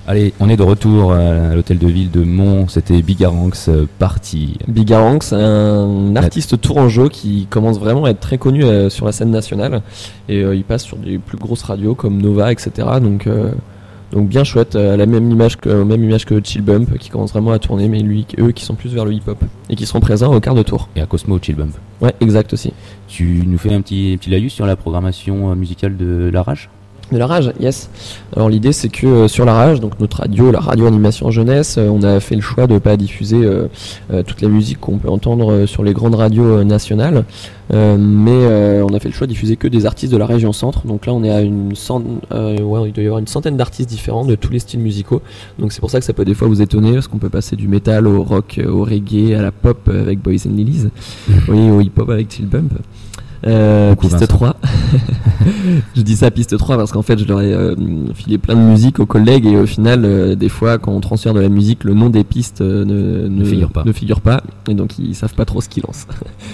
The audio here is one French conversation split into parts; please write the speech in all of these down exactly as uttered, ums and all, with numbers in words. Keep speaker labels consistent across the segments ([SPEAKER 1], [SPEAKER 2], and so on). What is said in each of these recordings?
[SPEAKER 1] Allez, on est de retour à l'hôtel de ville de Mons, c'était Bigarranx euh, Party.
[SPEAKER 2] Bigarranx, un artiste tourangeau qui commence vraiment à être très connu euh, sur la scène nationale et euh, il passe sur des plus grosses radios comme Nova, et cetera. Donc, euh, donc bien chouette, à la même image que, même image que Chill Bump qui commence vraiment à tourner, mais lui, eux qui sont plus vers le hip-hop et qui seront présents au quart de tour.
[SPEAKER 1] Et à Cosmo Chill Bump.
[SPEAKER 2] Ouais, exact aussi.
[SPEAKER 1] Tu nous fais un petit, petit laïus sur la programmation euh, musicale de La Rage ?
[SPEAKER 2] De La Rage, yes. Alors l'idée c'est que euh, sur La Rage, donc notre radio, la radio animation jeunesse, euh, on a fait le choix de ne pas diffuser euh, euh, toute la musique qu'on peut entendre euh, sur les grandes radios euh, nationales, euh, mais euh, on a fait le choix de diffuser que des artistes de la région centre. Donc là on est à une centaine, euh, ouais, il doit y avoir une centaine d'artistes différents de tous les styles musicaux. Donc c'est pour ça que ça peut des fois vous étonner, parce qu'on peut passer du métal au rock, au reggae, à la pop avec Boys and Lilies, oui, au hip-hop avec Chill Bump. Euh, piste Vincent. trois. Je dis ça piste trois parce qu'en fait je leur ai euh, filé plein de musique aux collègues et au final euh, des fois quand on transfère de la musique le nom des pistes euh, ne, ne,
[SPEAKER 1] ne, figure pas.
[SPEAKER 2] ne figure pas et donc ils savent pas trop ce qu'ils lancent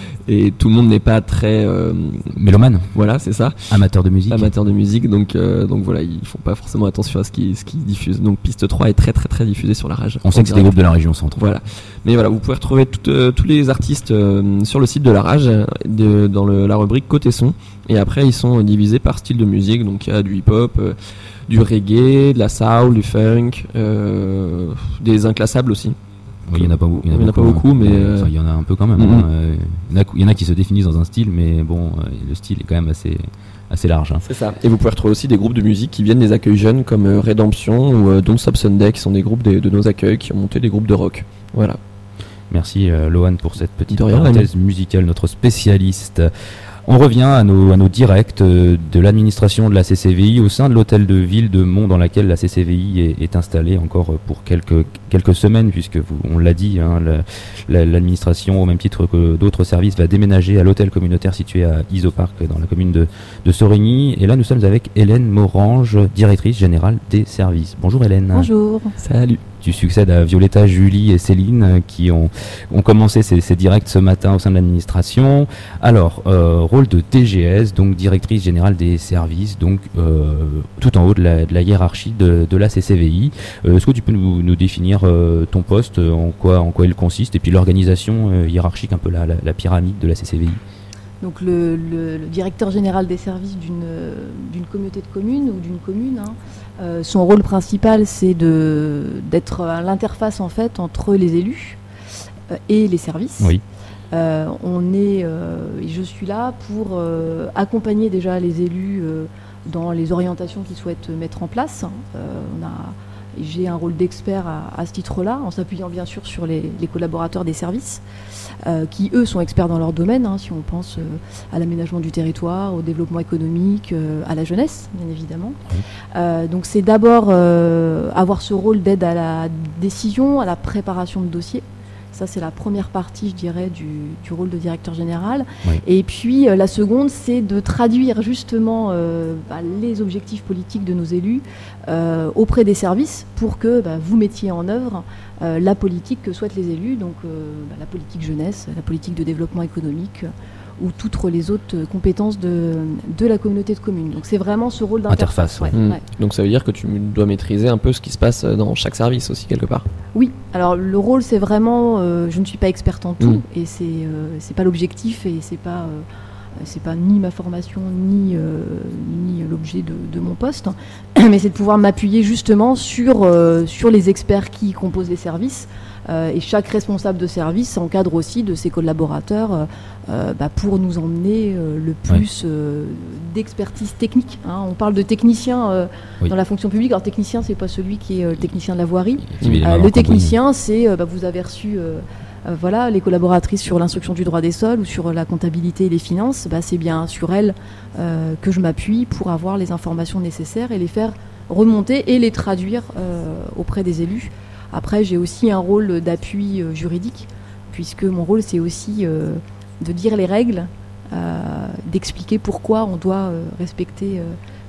[SPEAKER 2] et tout le monde n'est pas très euh,
[SPEAKER 1] mélomane,
[SPEAKER 2] voilà c'est ça,
[SPEAKER 1] amateur de musique
[SPEAKER 2] amateur de musique donc, euh, donc voilà ils font pas forcément attention à ce qu'ils, ce qu'ils diffusent, donc piste trois est très très très diffusée sur La Rage.
[SPEAKER 1] On sait que c'est des groupes de la région centre,
[SPEAKER 2] voilà, mais voilà vous pouvez retrouver tout, euh, tous les artistes euh, sur le site de La Rage de, dans le, la rubrique côté son et après ils sont divisés par style de musique, donc il y a du hip-hop, euh, du reggae, de la soul, du funk, euh, des inclassables aussi.
[SPEAKER 1] Oui, il y en a pas, il y en a
[SPEAKER 2] il y en a
[SPEAKER 1] beaucoup,
[SPEAKER 2] pas beaucoup, mais
[SPEAKER 1] euh, enfin, il y en a un peu quand même.
[SPEAKER 2] Mm-hmm.
[SPEAKER 1] Hein. Euh, il, y en a, il y en a qui se définissent dans un style, mais bon, euh, le style est quand même assez, assez large. Hein.
[SPEAKER 2] C'est ça. Et vous pouvez retrouver aussi des groupes de musique qui viennent des accueils jeunes comme euh, Redemption ou euh, Don't Stop Sunday, qui sont des groupes des, de nos accueils qui ont monté des groupes de rock. Voilà.
[SPEAKER 1] Merci euh, Lohan pour cette petite
[SPEAKER 2] De rien,
[SPEAKER 1] parenthèse musicale, notre spécialiste. On revient à nos, à nos directs de l'administration de la C C V I au sein de l'hôtel de ville de Mons dans laquelle la C C V I est, est installée encore pour quelques, quelques semaines puisque vous, on l'a dit, hein, la, la, l'administration au même titre que d'autres services va déménager à l'hôtel communautaire situé à Isopark dans la commune de, de Sorigny. Et là nous sommes avec Hélène Morange, directrice générale des services. Bonjour Hélène.
[SPEAKER 3] Bonjour.
[SPEAKER 2] Salut.
[SPEAKER 1] Tu succèdes à Violetta, Julie et Céline qui ont, ont commencé ces, ces directs ce matin au sein de l'administration. Alors, euh, rôle de D G S, donc directrice générale des services, donc euh, tout en haut de la, de la hiérarchie de, de la C C V I. Euh, est-ce que tu peux nous, nous définir euh, ton poste, en quoi, en quoi il consiste, et puis l'organisation euh, hiérarchique, un peu la, la, la pyramide de la C C V I?
[SPEAKER 3] Donc le, le, le directeur général des services d'une, d'une communauté de communes ou d'une commune, hein, euh, son rôle principal c'est de, d'être à l'interface en fait entre les élus euh, et les services.
[SPEAKER 1] Oui.
[SPEAKER 3] Euh, on est, euh, je suis là pour euh, accompagner déjà les élus euh, dans les orientations qu'ils souhaitent mettre en place. Euh, on a, j'ai un rôle d'expert à, à ce titre-là, en s'appuyant bien sûr sur les, les collaborateurs des services. Euh, qui eux sont experts dans leur domaine, hein, si on pense euh, à l'aménagement du territoire, au développement économique, euh, à la jeunesse, bien évidemment.
[SPEAKER 1] Oui.
[SPEAKER 3] Euh, donc c'est d'abord euh, avoir ce rôle d'aide à la décision, à la préparation de dossiers. Ça, c'est la première partie, je dirais, du, du rôle de directeur général.
[SPEAKER 1] Oui.
[SPEAKER 3] Et puis, euh, la seconde, c'est de traduire justement euh, bah, les objectifs politiques de nos élus euh, auprès des services pour que bah, vous mettiez en œuvre euh, la politique que souhaitent les élus, donc euh, bah, la politique jeunesse, la politique de développement économique, ou toutes les autres compétences de, de la communauté de communes. Donc c'est vraiment ce rôle d'interface.
[SPEAKER 1] Interface,
[SPEAKER 3] ouais.
[SPEAKER 2] Mmh.
[SPEAKER 3] Ouais.
[SPEAKER 2] Donc ça veut dire que tu dois maîtriser un peu ce qui se passe dans chaque service aussi quelque part.
[SPEAKER 3] Oui, alors le rôle c'est vraiment, euh, je ne suis pas experte en tout,
[SPEAKER 2] Mmh.
[SPEAKER 3] et c'est euh, c'est pas l'objectif, et c'est pas euh, c'est pas ni ma formation ni euh, ni l'objet de, de mon poste, mais c'est de pouvoir m'appuyer justement sur euh, sur les experts qui composent les services. Euh, et chaque responsable de service s'encadre aussi de ses collaborateurs euh, euh, bah, pour nous emmener euh, le plus euh, d'expertise technique. Hein. On parle de technicien euh,
[SPEAKER 1] Oui.
[SPEAKER 3] dans la fonction publique. Alors technicien, c'est pas celui qui est euh, le technicien de la voirie.
[SPEAKER 1] Qui
[SPEAKER 3] Euh, le technicien, c'est euh, bah, vous avez reçu euh, euh, voilà, les collaboratrices sur l'instruction du droit des sols ou sur la comptabilité et les finances. Bah, c'est bien sur elles euh, que je m'appuie pour avoir les informations nécessaires et les faire remonter et les traduire euh, auprès des élus. Après, j'ai aussi un rôle d'appui euh, juridique, puisque mon rôle, c'est aussi euh, de dire les règles, euh, d'expliquer pourquoi on doit euh, respecter euh,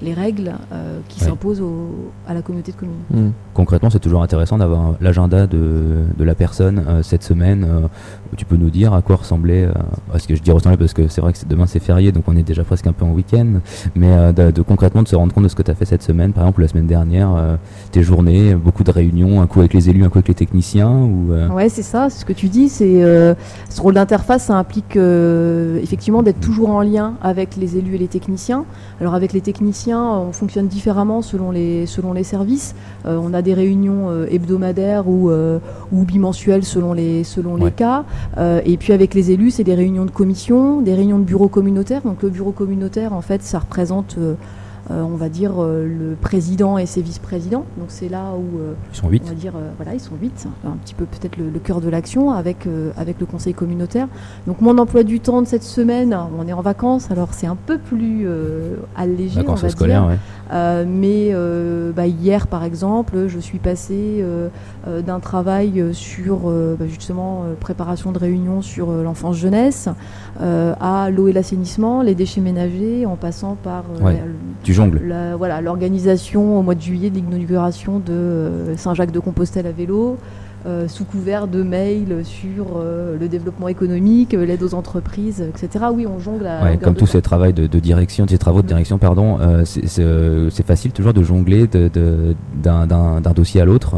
[SPEAKER 3] les règles euh, qui
[SPEAKER 1] ouais.
[SPEAKER 3] s'imposent au, à la communauté de communes.
[SPEAKER 2] Mmh.
[SPEAKER 1] Concrètement, c'est toujours intéressant d'avoir l'agenda de, de la personne euh, cette semaine. Euh, où tu peux nous dire à quoi ressemblait, euh, parce que je dis ressembler parce que c'est vrai que c'est, demain c'est férié, donc on est déjà presque un peu en week-end, mais euh, de, de concrètement de se rendre compte de ce que tu as fait cette semaine, par exemple la semaine dernière, euh, tes journées, beaucoup de réunions, un coup avec les élus, un coup avec les techniciens. Ou, euh...
[SPEAKER 3] Ouais, c'est ça, c'est ce que tu dis. C'est euh, ce rôle d'interface, ça implique euh, effectivement d'être toujours en lien avec les élus et les techniciens. Alors avec les techniciens, on fonctionne différemment selon les selon les services. Euh, on a des réunions euh, hebdomadaires ou euh, ou bimensuelles selon les selon
[SPEAKER 1] ouais.
[SPEAKER 3] les cas. Euh, et puis avec les élus, c'est des réunions de commission, des réunions de bureau communautaire. Donc le bureau communautaire, en fait, ça représente euh, Euh, on va dire euh, le président et ses vice-présidents. Donc c'est là où euh,
[SPEAKER 1] ils sont huit.
[SPEAKER 3] On va dire euh, voilà, ils sont huit, un petit peu peut-être le, le cœur de l'action avec euh, avec le conseil communautaire. Donc mon emploi du temps de cette semaine, on est en vacances, alors c'est un peu plus euh, allégé,
[SPEAKER 1] vacances
[SPEAKER 3] on va
[SPEAKER 1] scolaires,
[SPEAKER 3] dire.
[SPEAKER 1] ouais.
[SPEAKER 3] Euh, mais euh, bah, hier par exemple, je suis passée euh, euh, d'un travail sur euh, bah, justement euh, préparation de réunion sur euh, l'enfance jeunesse euh, à l'eau et l'assainissement, les déchets ménagers, en passant par euh,
[SPEAKER 1] ouais.
[SPEAKER 3] la,
[SPEAKER 1] tu jongles.
[SPEAKER 3] La, voilà, l'organisation au mois de juillet de l'inauguration de euh, Saint-Jacques-de-Compostelle à vélo, euh, sous couvert de mails sur euh, le développement économique, euh, l'aide aux entreprises, et cetera. Oui, on jongle à
[SPEAKER 1] ouais, comme tous ces travaux de, de direction, ces travaux de direction, pardon, euh, c'est, c'est, c'est facile toujours de jongler de, de, d'un, d'un, d'un dossier à l'autre.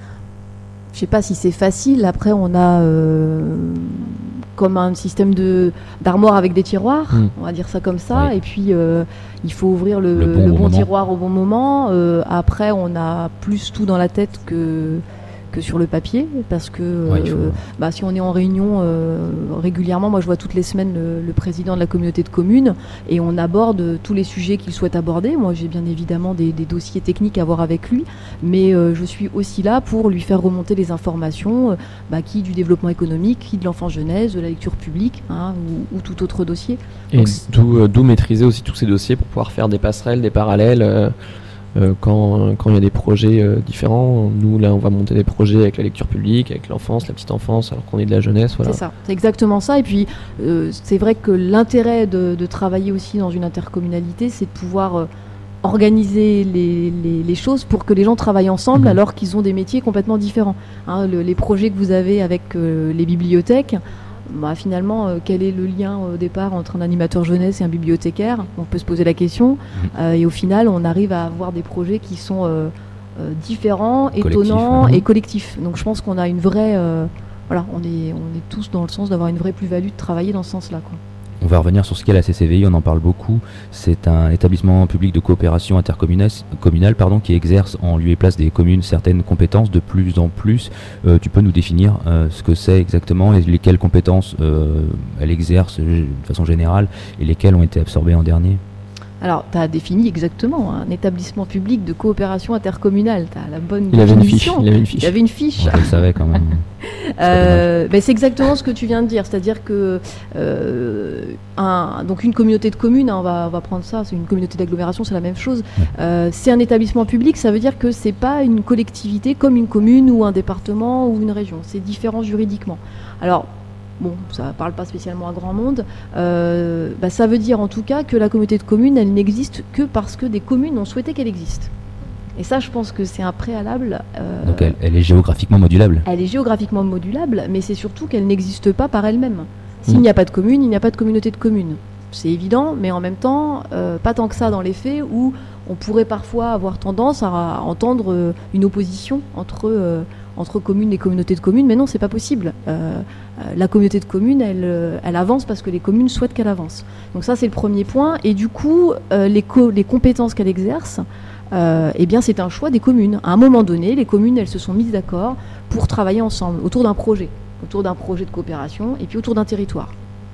[SPEAKER 3] Je sais pas si c'est facile. Après, on a euh, comme un système de d'armoire avec des tiroirs, mmh. on va dire ça comme ça. Oui. Et puis euh, il faut ouvrir le,
[SPEAKER 1] le bon,
[SPEAKER 3] le
[SPEAKER 1] bon,
[SPEAKER 3] bon tiroir au bon moment. Euh, après, on a plus tout dans la tête que que sur le papier, parce que
[SPEAKER 1] ouais,
[SPEAKER 3] euh, bah, si on est en réunion euh, régulièrement, moi je vois toutes les semaines le, le président de la communauté de communes et on aborde tous les sujets qu'il souhaite aborder. Moi j'ai bien évidemment des, des dossiers techniques à voir avec lui, mais euh, je suis aussi là pour lui faire remonter les informations, euh, bah, qui du développement économique, qui de l'enfance jeunesse, de la lecture publique, hein, ou, ou tout autre dossier.
[SPEAKER 2] Et Donc, d'où, euh, d'où maîtriser aussi tous ces dossiers pour pouvoir faire des passerelles, des parallèles. Euh Euh, quand quand il y a des projets euh, différents, nous là on va monter des projets avec la lecture publique, avec l'enfance, la petite enfance, alors qu'on est de la jeunesse. Voilà.
[SPEAKER 3] C'est ça, c'est exactement ça. Et puis euh, c'est vrai que l'intérêt de, de travailler aussi dans une intercommunalité, c'est de pouvoir euh, organiser les, les, les choses pour que les gens travaillent ensemble, mmh. alors qu'ils ont des métiers complètement différents. Hein, le, les projets que vous avez avec euh, les bibliothèques. Bah, finalement, euh, quel est le lien au départ entre un animateur jeunesse et un bibliothécaire ? On peut se poser la question. Euh, et au final, on arrive à avoir des projets qui sont euh, euh, différents, étonnants ouais. et collectifs. Donc je pense qu'on a une vraie... Euh, voilà, on est, on est tous dans le sens d'avoir une vraie plus-value de travailler dans ce sens-là, quoi.
[SPEAKER 1] On va revenir sur ce qu'est la C C V I, on en parle beaucoup. C'est un établissement public de coopération intercommunale communale, pardon, qui exerce en lieu et place des communes certaines compétences de plus en plus. Euh, tu peux nous définir euh, ce que c'est exactement et lesquelles compétences euh, elle exerce de façon générale et lesquelles ont été absorbées en dernier ?
[SPEAKER 3] Alors, tu as défini exactement un établissement public de coopération intercommunale. Tu as la bonne
[SPEAKER 2] il avait
[SPEAKER 3] définition.
[SPEAKER 2] Une fiche, il avait une fiche.
[SPEAKER 3] Il avait une fiche.
[SPEAKER 1] Ouais, je le savais quand même.
[SPEAKER 3] euh, ben c'est exactement ce que tu viens de dire. C'est-à-dire que euh, un, donc une communauté de communes, hein, on, va, on va prendre ça, c'est une communauté d'agglomération, c'est la même chose. Ouais. Euh, c'est un établissement public, ça veut dire que c'est pas une collectivité comme une commune ou un département ou une région. C'est différent juridiquement. Alors, bon, ça ne parle pas spécialement à grand monde, euh, bah, ça veut dire en tout cas que la communauté de communes, elle n'existe que parce que des communes ont souhaité qu'elle existe. Et ça, je pense que c'est un préalable. Euh,
[SPEAKER 1] Donc elle, elle est géographiquement modulable.
[SPEAKER 3] Elle est géographiquement modulable, mais c'est surtout qu'elle n'existe pas par elle-même. S'il mmh. n'y a pas de commune, il n'y a pas de communauté de communes. C'est évident, mais en même temps, euh, pas tant que ça dans les faits, où on pourrait parfois avoir tendance à entendre euh, une opposition entre... Euh, entre communes et communautés de communes, mais non, c'est pas possible. Euh, euh, la communauté de communes, elle, euh, elle avance parce que les communes souhaitent qu'elle avance. Donc ça, c'est le premier point. Et du coup, euh, les, co- les compétences qu'elle exerce, euh, eh bien, c'est un choix des communes. À un moment donné, les communes, elles se sont mises d'accord pour travailler ensemble autour d'un projet, autour d'un projet de coopération et puis autour d'un territoire.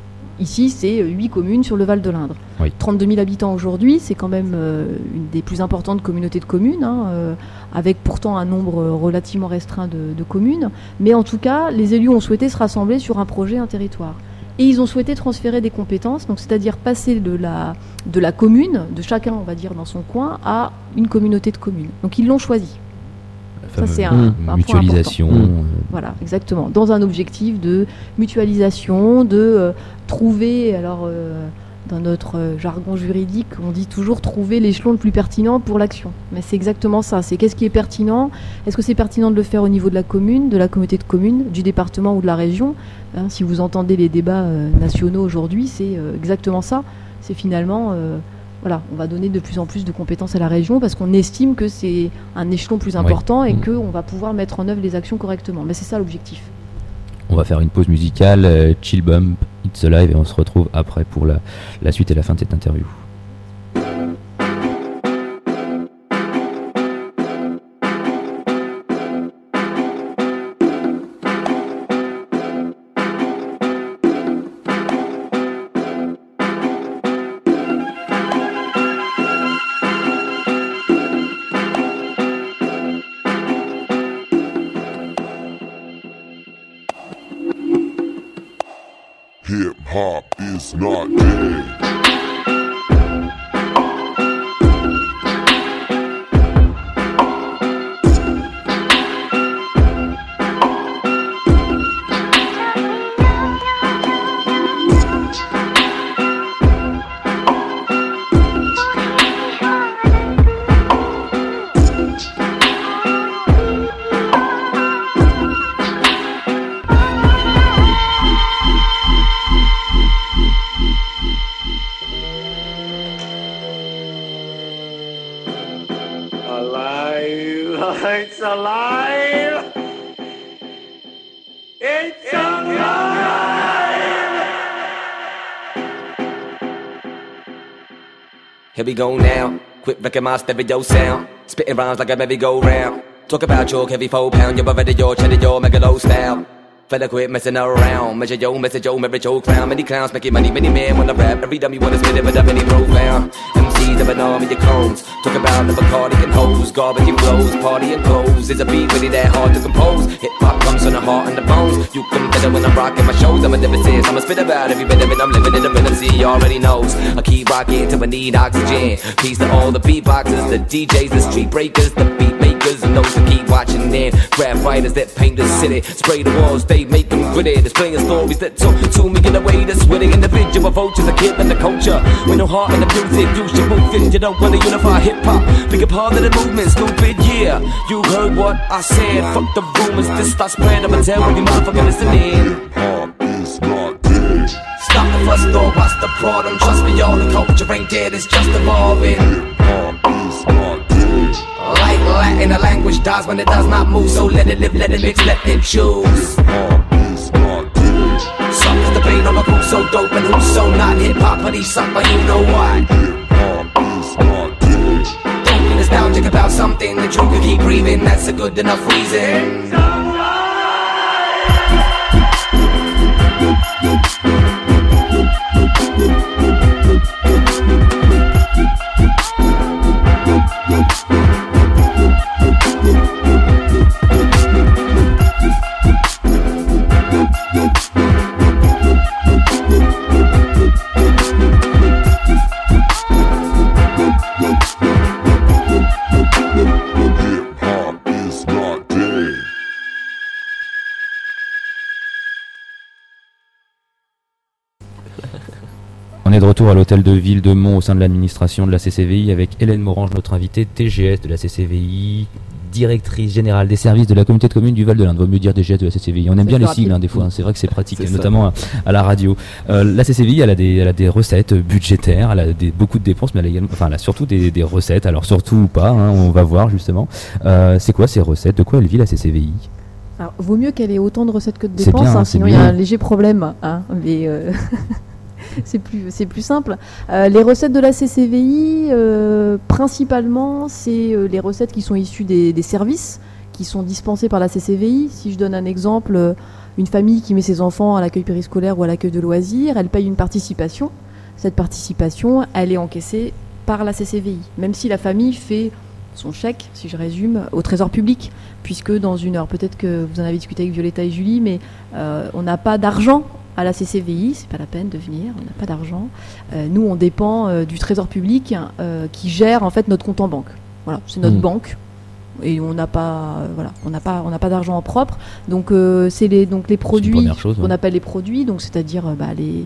[SPEAKER 3] Ici, c'est huit communes sur le Val de l'Indre. Oui. trente-deux mille habitants aujourd'hui, c'est quand même euh, une des plus importantes communautés de communes, hein, euh, avec pourtant un nombre relativement restreint de, de communes. Mais en tout cas, les élus ont souhaité se rassembler sur un projet, un territoire. Et ils ont souhaité transférer des compétences, donc c'est-à-dire passer de la, de la commune, de chacun, on va dire, dans son coin, à une communauté de communes. Donc ils l'ont choisi. Ça, c'est un, un
[SPEAKER 1] mutualisation.
[SPEAKER 3] Point important. Voilà, exactement. Dans un objectif de mutualisation, de euh, trouver alors, euh, dans notre euh, jargon juridique, on dit toujours trouver l'échelon le plus pertinent pour l'action. Mais c'est exactement ça. C'est qu'est-ce qui est pertinent ? Est-ce que c'est pertinent de le faire au niveau de la commune, de la communauté de communes, du département ou de la région ? Hein, si vous entendez les débats euh, nationaux aujourd'hui, c'est euh, exactement ça. C'est finalement, euh, voilà, on va donner de plus en plus de compétences à la région parce qu'on estime que c'est un échelon plus important oui. et mmh. qu'on va pouvoir mettre en œuvre les actions correctement. Mais c'est ça l'objectif.
[SPEAKER 1] On va faire une pause musicale, euh, Chill Bump, It's Alive, et on se retrouve après pour la, la suite et la fin de cette interview.
[SPEAKER 4] Hip-hop is not dead.
[SPEAKER 5] It's alive! It's alive!
[SPEAKER 6] Here we go now. Quit wrecking my stereo sound. Spitting rhymes like a merry-go-round. Talk about your heavy four pound. You're already your cheddar, your megalo style. Fella quit messing around. Measure yo, message yo, marry your crown. Many clowns making money, many men wanna rap. Every dummy wanna spit it, but I'm any profound. M Cs have an arm in your clones. Talk about the Bacardi and hoes. Garbage and flows, party and clothes. Is a beat really that hard to compose? Hip hop comes from the heart and the bones. You can better when I'm rocking my shows. I'm a nemesis, I'm a spit about every bit of it. I'm living in the rhythm, see, you already knows. I keep rocking till I need oxygen. Peace to all the beatboxers, the D Js, the street breakers, the beat makers, and those that keep watching them. Graph writers that paint the city. Spray the walls, they make them gritty. Displaying stories that talk to me in a way that's witty. Individual vultures, a kid in the culture. With no heart in the music, you should move it. You don't wanna unify hip-hop. Big a part of the movement, stupid, yeah. You heard what I said, fuck the rumors. This start spread, I'ma tell every motherfucker listening.
[SPEAKER 4] Hip-hop is not dead.
[SPEAKER 6] Stop the fuss, don't watch the problem. Trust me, all the culture ain't dead, it's just evolving.
[SPEAKER 4] Hip-hop is not dead.
[SPEAKER 6] Like Latin, the language dies when it does not move. So let it live, let it mix, let it choose.
[SPEAKER 4] Hip-hop is not dead.
[SPEAKER 6] Suckers debate on who's so dope and who's so not. Hip-hop, but he's sucked, but you know why.
[SPEAKER 4] Hip-hop is not dead.
[SPEAKER 6] Don't be nostalgic about something that you can keep breathing. That's a good enough reason.
[SPEAKER 1] On est de retour à l'hôtel de ville de Mont au sein de l'administration de la C C V I avec Hélène Morange, notre invitée D G S de la C C V I, directrice générale des services de la communauté de communes du Val-de-L'Inde. Vaut mieux dire D G S de la C C V I. On aime bien les sigles hein, des fois, hein, c'est vrai que c'est pratique, c'est notamment à, à la radio. Euh, la C C V I, elle a des, elle a des recettes budgétaires, elle a des, beaucoup de dépenses, mais elle a, également, enfin, elle a surtout des, des recettes. Alors surtout ou pas, hein, on va voir justement. Euh, c'est quoi ces recettes ? De quoi elle vit la C C V I ?
[SPEAKER 3] Alors, vaut mieux qu'elle ait autant de recettes que de dépenses,
[SPEAKER 1] bien,
[SPEAKER 3] hein, sinon il y a un léger problème. Hein, mais euh... c'est plus, c'est plus simple. Euh, les recettes de la C C V I, euh, principalement, c'est euh, les recettes qui sont issues des, des services qui sont dispensés par la C C V I. Si je donne un exemple, euh, une famille qui met ses enfants à l'accueil périscolaire ou à l'accueil de loisirs, elle paye une participation. Cette participation, elle est encaissée par la C C V I, même si la famille fait son chèque, si je résume, au trésor public, puisque dans une heure, peut-être que vous en avez discuté avec Violetta et Julie, mais euh, on n'a pas d'argent à la C C V I, c'est pas la peine de venir, on n'a pas d'argent. Euh, nous, on dépend euh, du trésor public euh, qui gère en fait notre compte en banque. Voilà, c'est notre mmh. banque et on n'a pas, euh, voilà, on n'a pas, on n'a pas d'argent en propre. Donc euh, c'est les donc les produits
[SPEAKER 1] chose,
[SPEAKER 3] qu'on
[SPEAKER 1] ouais.
[SPEAKER 3] appelle les produits, donc c'est-à-dire euh, bah, les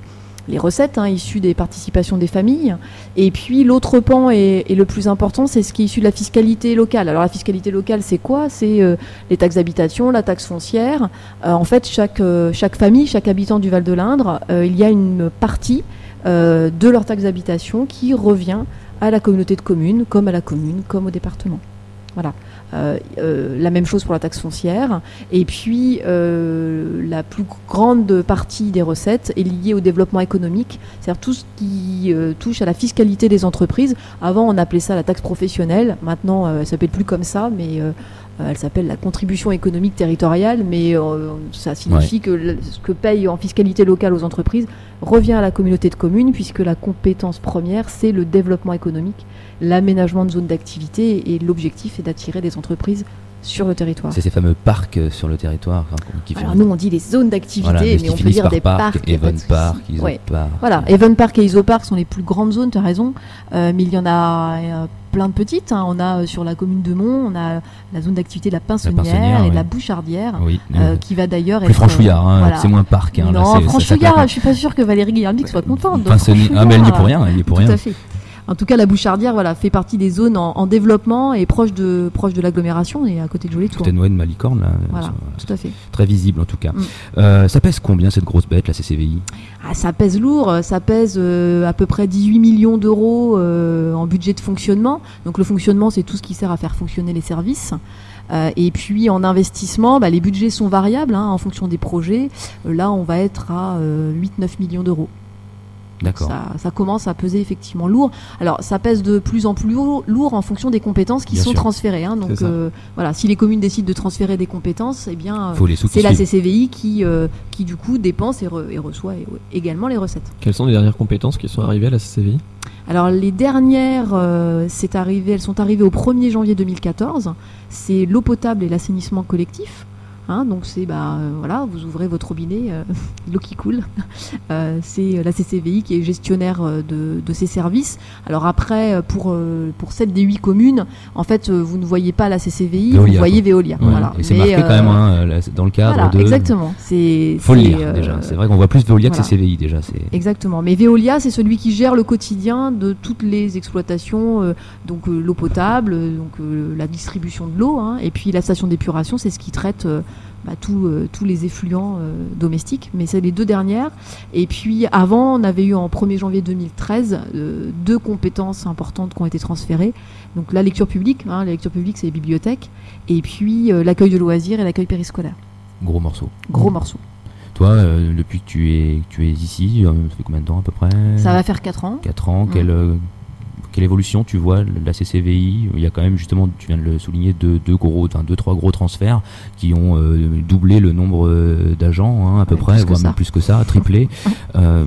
[SPEAKER 3] les recettes hein, issues des participations des familles. Et puis l'autre pan et, et le plus important, c'est ce qui est issu de la fiscalité locale. Alors la fiscalité locale, c'est quoi ? C'est euh, les taxes d'habitation, la taxe foncière. Euh, en fait, chaque, euh, chaque famille, chaque habitant du Val de l'Indre, euh, il y a une partie euh, de leur taxe d'habitation qui revient à la communauté de communes, comme à la commune, comme au département. Voilà. Euh, euh, la même chose pour la taxe foncière. Et puis, euh, la plus grande partie des recettes est liée au développement économique, c'est-à-dire tout ce qui euh, touche à la fiscalité des entreprises. Avant, on appelait ça la taxe professionnelle. Maintenant, euh, elle ne s'appelle plus comme ça, mais euh, elle s'appelle la contribution économique territoriale. Mais euh, ça signifie ouais. que le, ce que paye en fiscalité locale aux entreprises revient à la communauté de communes, puisque la compétence première, c'est le développement économique, l'aménagement de zones d'activité, et l'objectif est d'attirer des entreprises sur le territoire.
[SPEAKER 1] C'est ces fameux parcs sur le territoire. Enfin, qui
[SPEAKER 3] Alors nous on dit les zones d'activité, voilà, mais, mais on peut dire des
[SPEAKER 1] parcs,
[SPEAKER 3] parcs.
[SPEAKER 1] Even Park, Iso
[SPEAKER 3] ouais.
[SPEAKER 1] Park.
[SPEAKER 3] Voilà, Even Park et Iso Park sont les plus grandes zones, tu as raison, euh, mais il y en a euh, plein de petites. Hein. On a euh, sur la commune de Mont, on a la zone d'activité de la Pinsonnière, la Pinsonnière et de oui. la Bouchardière, oui. euh, qui va d'ailleurs
[SPEAKER 1] plus être... Franchouillard, hein, voilà. C'est moins parc. Hein,
[SPEAKER 3] non, là, Franchouillard, je suis pas sûre que Valérie Guillermic soit contente.
[SPEAKER 1] Ah mais elle n'y est pour rien, elle n'y est pour
[SPEAKER 3] Tout
[SPEAKER 1] rien.
[SPEAKER 3] À fait. En tout cas, la Bouchardière voilà, fait partie des zones en, en développement et proche de, proche de l'agglomération et à côté de Jolie-Tour.
[SPEAKER 1] Côté de Malicorne, là.
[SPEAKER 3] Voilà,
[SPEAKER 1] sur,
[SPEAKER 3] tout à fait.
[SPEAKER 1] Très visible en tout cas.
[SPEAKER 3] Mm.
[SPEAKER 1] Euh, ça pèse combien cette grosse bête, la C C V I ?
[SPEAKER 3] Ah, ça pèse lourd, ça pèse euh, à peu près dix-huit millions d'euros euh, en budget de fonctionnement. Donc le fonctionnement, c'est tout ce qui sert à faire fonctionner les services. Euh, et puis en investissement, bah, les budgets sont variables hein, en fonction des projets. Euh, là, on va être à euh, huit à neuf millions d'euros.
[SPEAKER 1] D'accord.
[SPEAKER 3] Ça, ça commence à peser effectivement lourd. Alors, ça pèse de plus en plus lourd, lourd en fonction des compétences qui bien sont sûr. transférées. Hein. Donc, euh, voilà, si les communes décident de transférer des compétences, eh bien,
[SPEAKER 1] Faut les
[SPEAKER 3] c'est la C C V I qui, euh, qui du coup, dépense et, re- et reçoit et, également les recettes.
[SPEAKER 2] Quelles sont les dernières compétences qui sont arrivées à la C C V I ?
[SPEAKER 3] Alors, les dernières, euh, c'est arrivé, elles sont arrivées au premier janvier deux mille quatorze. C'est l'eau potable et l'assainissement collectif. Hein, donc c'est bah euh, voilà, vous ouvrez votre robinet, euh, l'eau qui coule. Euh, c'est la C C V I qui est gestionnaire euh, de, de ces services. Alors après, pour euh, pour sept des huit communes, en fait, euh, vous ne voyez pas la C C V I,
[SPEAKER 1] Veolia,
[SPEAKER 3] vous voyez
[SPEAKER 1] quoi.
[SPEAKER 3] Veolia.
[SPEAKER 1] Ouais,
[SPEAKER 3] voilà.
[SPEAKER 1] Et c'est
[SPEAKER 3] Mais,
[SPEAKER 1] marqué
[SPEAKER 3] euh,
[SPEAKER 1] quand même hein, dans le cadre
[SPEAKER 3] voilà,
[SPEAKER 1] de.
[SPEAKER 3] Exactement. C'est.
[SPEAKER 1] Faut
[SPEAKER 3] c'est,
[SPEAKER 1] le lire
[SPEAKER 3] euh,
[SPEAKER 1] déjà. C'est vrai qu'on voit plus Veolia
[SPEAKER 3] voilà.
[SPEAKER 1] que C C V I déjà. C'est.
[SPEAKER 3] Exactement. Mais Veolia, c'est celui qui gère le quotidien de toutes les exploitations, euh, donc euh, l'eau potable, euh, donc euh, la distribution de l'eau, hein, et puis la station d'épuration, c'est ce qui traite. Euh, Bah, tout, euh, tous les effluents euh, domestiques, mais c'est les deux dernières. Et puis avant, on avait eu en premier janvier deux mille treize euh, deux compétences importantes qui ont été transférées. Donc la lecture publique, hein, la lecture publique c'est les bibliothèques, et puis euh, l'accueil de loisirs et l'accueil périscolaire.
[SPEAKER 1] Gros morceau.
[SPEAKER 3] Gros mmh. morceau.
[SPEAKER 1] Toi, euh, depuis que tu es, que tu es ici, euh, ça fait combien de temps à peu près ?
[SPEAKER 3] Ça va faire quatre ans.
[SPEAKER 1] quatre ans,
[SPEAKER 3] mmh.
[SPEAKER 1] quelle... Euh, Quelle évolution tu vois de la C C V I ? Il y a quand même justement, tu viens de le souligner, deux, deux gros, enfin deux trois gros transferts qui ont euh, doublé le nombre euh, d'agents hein, à peu ouais, près, voire même plus que ça, triplé. euh,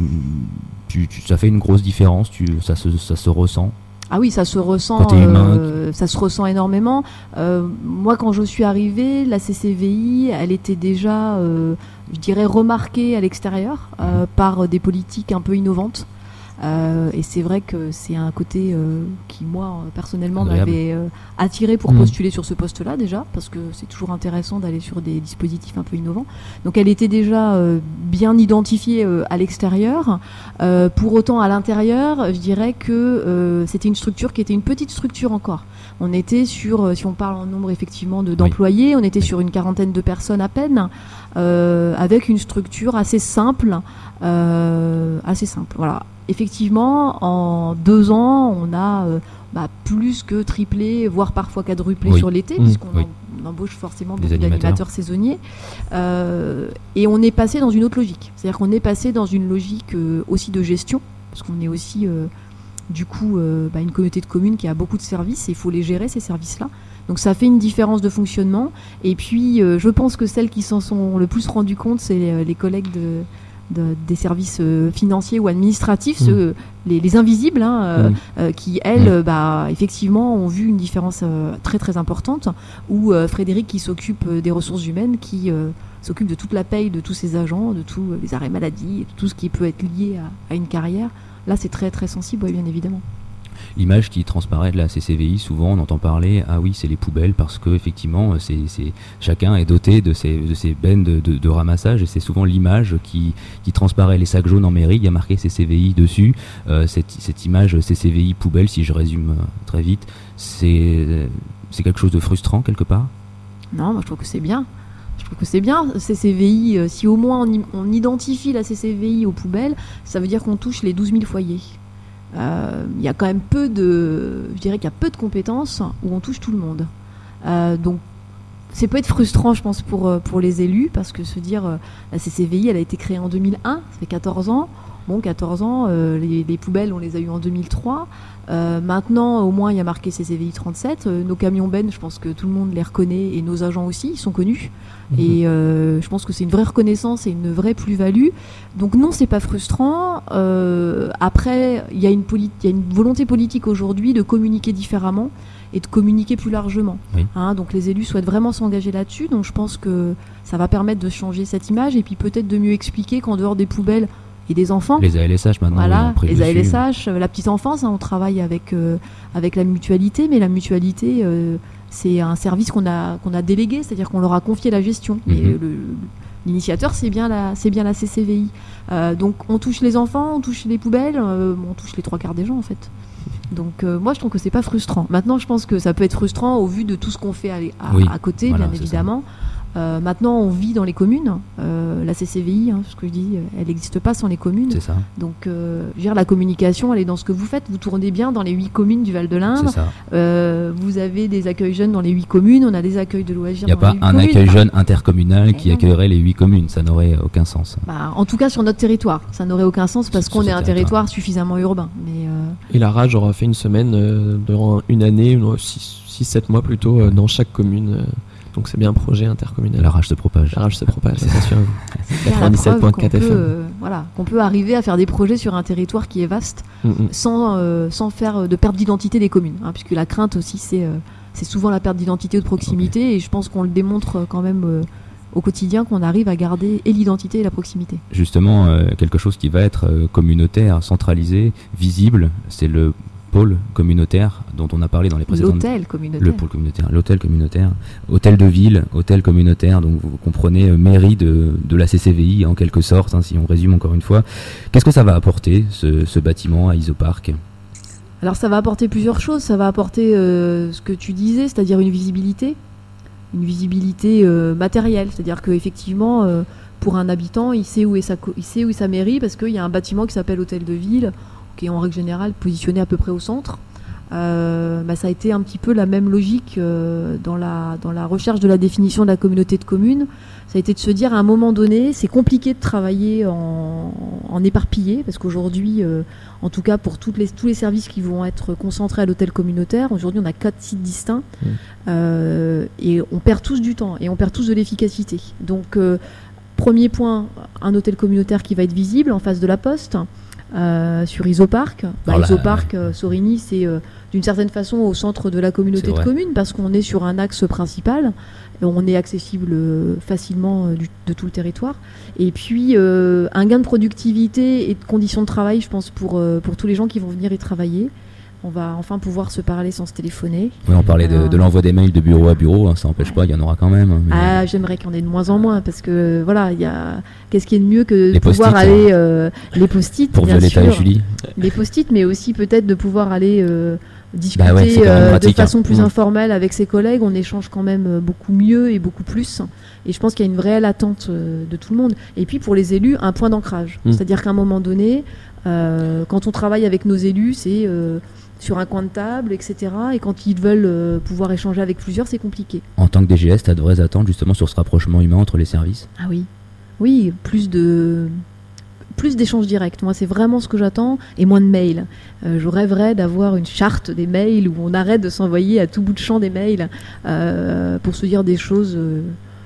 [SPEAKER 1] tu, tu, ça fait une grosse différence, tu, ça, se, ça se ressent.
[SPEAKER 3] Ah oui, ça se ressent. Euh, ça se ressent énormément. Euh, moi, quand je suis arrivée, la C C V I, elle était déjà, euh, je dirais, remarquée à l'extérieur euh, par des politiques un peu innovantes. Euh, et c'est vrai que c'est un côté euh, qui moi personnellement
[SPEAKER 1] Agréable.
[SPEAKER 3] m'avait euh, attiré pour
[SPEAKER 1] mmh.
[SPEAKER 3] postuler sur ce poste-là déjà, parce que c'est toujours intéressant d'aller sur des dispositifs un peu innovants. Donc elle était déjà euh, bien identifiée euh, à l'extérieur. Euh, pour autant à l'intérieur, je dirais que euh, c'était une structure qui était une petite structure encore. On était sur, si on parle en nombre effectivement de, d'employés, oui. on était sur une quarantaine de personnes à peine, euh, avec une structure assez simple, euh, assez simple. Voilà. Effectivement, en deux ans, on a euh, bah, plus que triplé, voire parfois quadruplé oui. sur l'été, mmh. puisqu'on oui. en, on embauche forcément beaucoup animateurs. d'animateurs saisonniers. Euh, et on est passé dans une autre logique. C'est-à-dire qu'on est passé dans une logique euh, aussi de gestion, parce qu'on est aussi, euh, du coup, euh, bah, une communauté de communes qui a beaucoup de services, et il faut les gérer, ces services-là. Donc ça fait une différence de fonctionnement. Et puis, euh, je pense que celles qui s'en sont le plus rendues compte, c'est les, les collègues de... De, des services euh, financiers ou administratifs, mmh. ceux, les, les invisibles, hein, euh, mmh. euh, qui elles, mmh. bah, effectivement, ont vu une différence euh, très très importante. Ou euh, Frédéric qui s'occupe des ressources humaines, qui euh, s'occupe de toute la paye de tous ces agents, de tous euh, les arrêts maladie, de tout ce qui peut être lié à, à une carrière. Là, c'est très très sensible, ouais, bien évidemment.
[SPEAKER 1] L'image qui transparaît de la C C V I, souvent on entend parler, ah oui, c'est les poubelles, parce que effectivement, c'est, c'est, chacun est doté de ces, de ces bennes de, de, de ramassage, et c'est souvent l'image qui, qui transparaît. Les sacs jaunes en mairie, il y a marqué C C V I dessus. Euh, cette, cette image C C V I poubelle, si je résume euh, très vite, c'est, c'est quelque chose de frustrant quelque part?
[SPEAKER 3] Non, moi je trouve que c'est bien. Je trouve que c'est bien, C C V I, euh, si au moins on, y, on identifie la C C V I aux poubelles, ça veut dire qu'on touche les douze mille foyers. Il euh, y a quand même peu de, je dirais qu'il y a peu de compétences où on touche tout le monde. Euh, donc, c'est peut être frustrant, je pense, pour, pour les élus, parce que se dire, euh, la C C V I, elle a été créée en deux mille un, ça fait quatorze ans. Bon, quatorze ans, euh, les, les poubelles, on les a eues en deux mille trois. Euh, maintenant, au moins, il y a marqué C C V I trente-sept. Euh, nos camions bennes, je pense que tout le monde les reconnaît, et nos agents aussi, ils sont connus. Mmh. Et euh, je pense que c'est une vraie reconnaissance et une vraie plus-value. Donc non, c'est pas frustrant. Euh, après, il y a une poli- y a une volonté politique aujourd'hui de communiquer différemment et de communiquer plus largement. Oui. Hein, donc les élus souhaitent vraiment s'engager là-dessus. Donc je pense que ça va permettre de changer cette image et puis peut-être de mieux expliquer qu'en dehors des poubelles, et des enfants.
[SPEAKER 1] Les A L S H maintenant.
[SPEAKER 3] Voilà,
[SPEAKER 1] oui,
[SPEAKER 3] les A L S H, euh, la petite enfance, hein, on travaille avec, euh, avec la mutualité, mais la mutualité, euh, c'est un service qu'on a, qu'on a délégué, c'est-à-dire qu'on leur a confié la gestion. Mm-hmm. Et le, le, l'initiateur, c'est bien la, c'est bien la C C V I. Euh, donc on touche les enfants, on touche les poubelles, euh, on touche les trois quarts des gens en fait. Donc euh, moi je trouve que c'est pas frustrant. Maintenant je pense que ça peut être frustrant au vu de tout ce qu'on fait à, à, oui, à côté, voilà, bien évidemment. Euh, maintenant, on vit dans les communes. Euh, la C C V I, hein, ce que je dis, elle n'existe pas sans les communes.
[SPEAKER 1] C'est ça.
[SPEAKER 3] Donc, euh, je veux dire, la communication, elle est dans ce que vous faites. Vous tournez bien dans les huit communes du Val-de-L'Indre.
[SPEAKER 1] C'est ça.
[SPEAKER 3] Euh, vous avez des accueils jeunes dans les huit communes. On a des accueils de loisirs.
[SPEAKER 1] Il n'y a pas un
[SPEAKER 3] communes.
[SPEAKER 1] accueil jeune intercommunal qui accueillerait les huit communes. Ça n'aurait aucun sens.
[SPEAKER 3] Bah, en tout cas, sur notre territoire, ça n'aurait aucun sens parce sur qu'on est un territoire. territoire suffisamment urbain. Mais euh...
[SPEAKER 2] Et la Rage aura fait une semaine euh, durant une année, six sept mois plutôt, euh, dans chaque commune. Euh, Donc c'est bien un projet intercommunal.
[SPEAKER 1] La rage se propage.
[SPEAKER 2] La rage se propage, attention.
[SPEAKER 3] quatre-vingt-dix-sept point quatre F M. Euh, voilà, qu'on peut arriver à faire des projets sur un territoire qui est vaste, mm-hmm. sans, euh, sans faire de perte d'identité des communes. Hein, puisque la crainte aussi, c'est, euh, c'est souvent la perte d'identité ou de proximité. Okay. Et je pense qu'on le démontre quand même euh, au quotidien, qu'on arrive à garder et l'identité et la proximité.
[SPEAKER 1] Justement, euh, quelque chose qui va être euh, communautaire, centralisé, visible, c'est le pôle communautaire dont on a parlé dans les précédentes...
[SPEAKER 3] L'hôtel communautaire.
[SPEAKER 1] Le pôle communautaire, l'hôtel communautaire, hôtel de ville, hôtel communautaire, donc vous comprenez, euh, mairie de, de la C C V I en quelque sorte, hein, si on résume encore une fois. Qu'est-ce que ça va apporter, ce, ce bâtiment à Isopark ?
[SPEAKER 3] Alors ça va apporter plusieurs choses, ça va apporter euh, ce que tu disais, c'est-à-dire une visibilité, une visibilité euh, matérielle, c'est-à-dire qu'effectivement, euh, pour un habitant, il sait où est sa, co- il sait où est sa mairie, parce qu'il y a un bâtiment qui s'appelle hôtel de ville, qui est en règle générale positionné à peu près au centre. Euh, bah, ça a été un petit peu la même logique euh, dans, la, dans la recherche de la définition de la communauté de communes. Ça a été de se dire à un moment donné, c'est compliqué de travailler en, en éparpillé, parce qu'aujourd'hui, euh, en tout cas pour toutes les, tous les services qui vont être concentrés à l'hôtel communautaire, aujourd'hui on a quatre sites distincts, mmh. euh, et on perd tous du temps, et on perd tous de l'efficacité. Donc, euh, premier point, un hôtel communautaire qui va être visible en face de la poste. Euh, sur Isopark, bah, oh Isopark euh, Sorigny, c'est euh, d'une certaine façon au centre de la communauté de communes parce qu'on est sur un axe principal, et on est accessible euh, facilement euh, du, de tout le territoire. Et puis euh, un gain de productivité et de conditions de travail, je pense, pour, euh, pour tous les gens qui vont venir y travailler. On va enfin pouvoir se parler sans se téléphoner.
[SPEAKER 1] Oui, on parlait de, de l'envoi des mails de bureau à bureau, hein, ça n'empêche ouais. pas, il y en aura quand même. Mais...
[SPEAKER 3] Ah, j'aimerais qu'il y en ait de moins en moins, parce que voilà, il y a qu'est-ce qui est de mieux que de pouvoir aller euh, les post-it,
[SPEAKER 1] pour
[SPEAKER 3] bien
[SPEAKER 1] Violetta
[SPEAKER 3] sûr,
[SPEAKER 1] et Julie.
[SPEAKER 3] Les post-it, mais aussi peut-être de pouvoir aller euh, discuter bah ouais, euh, pratique, de façon hein. plus mmh. informelle avec ses collègues. On échange quand même beaucoup mieux et beaucoup plus. Et je pense qu'il y a une réelle attente euh, de tout le monde. Et puis pour les élus, un point d'ancrage, mmh. c'est-à-dire qu'à un moment donné, euh, quand on travaille avec nos élus, c'est euh, sur un coin de table, et cetera. Et quand ils veulent euh, pouvoir échanger avec plusieurs, c'est compliqué.
[SPEAKER 1] En tant que D G S, tu as de vraies attentes justement sur ce rapprochement humain entre les services ?
[SPEAKER 3] Ah oui, oui, plus de... plus d'échanges directs. Moi, c'est vraiment ce que j'attends, et moins de mails. Euh, je rêverais d'avoir une charte des mails où on arrête de s'envoyer à tout bout de champ des mails euh, pour se dire des choses... Euh,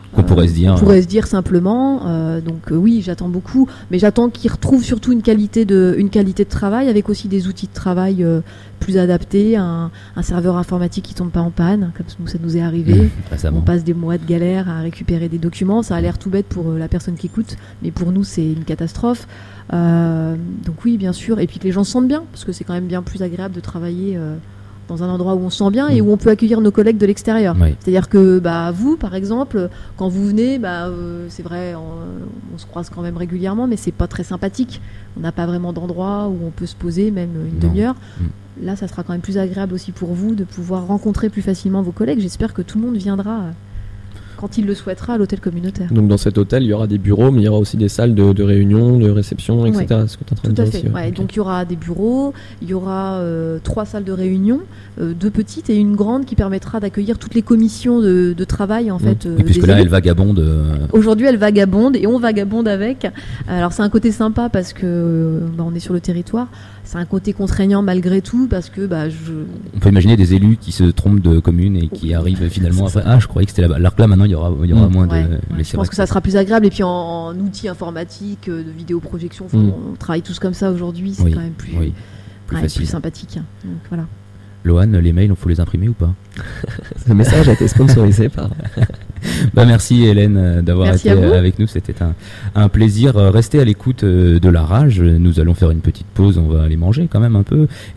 [SPEAKER 1] Qu'on pourrait se dire.
[SPEAKER 3] On pourrait se dire simplement. Euh, donc euh, oui, j'attends beaucoup, mais j'attends qu'ils retrouvent surtout une qualité de, une qualité de travail avec aussi des outils de travail euh, plus adaptés, un, un serveur informatique qui tombe pas en panne, comme nous, ça nous est arrivé.
[SPEAKER 1] Mmh, récemment.
[SPEAKER 3] On passe des mois de galère à récupérer des documents. Ça a l'air tout bête pour euh, la personne qui écoute, mais pour nous c'est une catastrophe. Euh, donc oui, bien sûr. Et puis que les gens se sentent bien, parce que c'est quand même bien plus agréable de travailler. Euh, dans un endroit où on se sent bien et où on peut accueillir nos collègues de l'extérieur.
[SPEAKER 1] Oui.
[SPEAKER 3] C'est-à-dire que bah, vous, par exemple, quand vous venez, bah, euh, c'est vrai, on, on se croise quand même régulièrement, mais c'est pas très sympathique. On n'a pas vraiment d'endroit où on peut se poser, même une
[SPEAKER 1] Non.
[SPEAKER 3] demi-heure.
[SPEAKER 1] Mm.
[SPEAKER 3] Là, ça sera quand même plus agréable aussi pour vous de pouvoir rencontrer plus facilement vos collègues. J'espère que tout le monde viendra euh, quand il le souhaitera à l'hôtel communautaire.
[SPEAKER 2] Donc dans cet hôtel, il y aura des bureaux, mais il y aura aussi des salles de, de réunion, de réception, et cetera.
[SPEAKER 3] Ouais.
[SPEAKER 2] Ce que tu es en train
[SPEAKER 3] Tout
[SPEAKER 2] de
[SPEAKER 3] à
[SPEAKER 2] dire
[SPEAKER 3] fait.
[SPEAKER 2] aussi, ouais.
[SPEAKER 3] Ouais,
[SPEAKER 2] Ok.
[SPEAKER 3] donc il y aura des bureaux, il y aura euh, trois salles de réunion, euh, deux petites et une grande qui permettra d'accueillir toutes les commissions de, de travail en
[SPEAKER 2] Mmh.
[SPEAKER 3] fait. euh,
[SPEAKER 1] Et puisque
[SPEAKER 3] des
[SPEAKER 1] là,
[SPEAKER 3] élus.
[SPEAKER 1] elle vagabonde. euh,
[SPEAKER 3] Aujourd'hui, elle vagabonde et on vagabonde avec. Alors c'est un côté sympa parce que euh, bah, on est sur le territoire. C'est un côté contraignant malgré tout parce que bah, je...
[SPEAKER 1] On peut imaginer des élus qui se trompent de commune et qui arrivent finalement après. Ah, je croyais que c'était là-bas. Alors que là, maintenant, il y aura, il y aura
[SPEAKER 2] Mm.
[SPEAKER 1] moins de.
[SPEAKER 3] Ouais,
[SPEAKER 1] mais
[SPEAKER 3] ouais,
[SPEAKER 1] c'est
[SPEAKER 3] je
[SPEAKER 1] vrai
[SPEAKER 3] pense que ça sera plus agréable. Et puis en, en outils informatiques, euh, de vidéoprojection, enfin,
[SPEAKER 2] Mm.
[SPEAKER 3] on travaille tous comme ça aujourd'hui. C'est
[SPEAKER 1] Oui,
[SPEAKER 3] quand même plus,
[SPEAKER 1] oui,
[SPEAKER 3] quand
[SPEAKER 1] plus
[SPEAKER 3] même
[SPEAKER 1] facile.
[SPEAKER 3] plus sympathique. Donc voilà.
[SPEAKER 1] Lohan, les mails, il faut les imprimer ou pas?
[SPEAKER 2] Ce message a été sponsorisé par.
[SPEAKER 1] Bah merci Hélène euh, d'avoir
[SPEAKER 3] Merci
[SPEAKER 1] été
[SPEAKER 3] à vous.
[SPEAKER 1] euh, avec nous, c'était un, un plaisir. Euh, Restez à l'écoute euh, de La Rage, nous allons faire une petite pause, on va aller manger quand même un peu